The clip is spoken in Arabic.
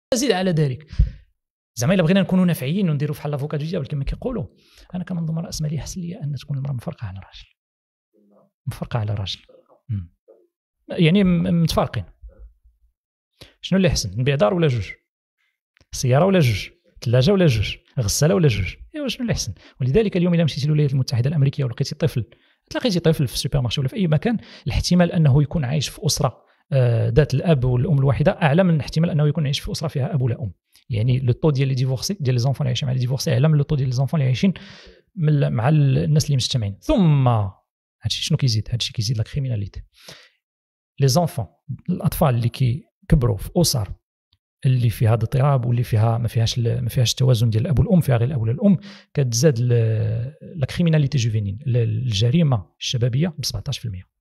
زيد على ذلك زعما الا بغينا نكونوا نافعين ونديروا بحال لافوكا دو ديابل كما كيقولوا، انا كنظن راس مالي احسن ليا ان تكون المراه مفرقه على الراجل، مفرقه على الراجل، يعني متفارقين. شنو اللي احسن، نبيع دار ولا جوج، سياره ولا جوج، ثلاجه ولا جوج، غساله ولا جوج؟ ايوا شنو اللي احسن؟ ولذلك اليوم الا مشيتي للولايات المتحده الامريكيه ولقيتي طفل، تلاقيتي طفل في السوبر مارشي ولا في اي مكان، الاحتمال انه يكون عايش في اسره ذات الاب والام الواحده اعلى من الاحتمال انه يكون عايش في اسره فيها اب ولا ام. يعني لو طو ديال لي ديفورسي ديال لي زونفون اللي عايشين مع لي ديفورسي اعلى من لو طو ديال لي زونفون اللي عايشين مع الناس اللي مجتمعين. ثم هادشي شنو كيزيد؟ هادشي كيزيد لا كريميناليتي. لي زونفون الاطفال اللي كيكبروا في اسر اللي فيها اضطراب واللي فيها ما فيهاش التوازن ديال الاب والام، فيها غير الاب ولا الام، كتزاد لا كريميناليتي جوفينيل، الجريمه الشبابيه ب 17%.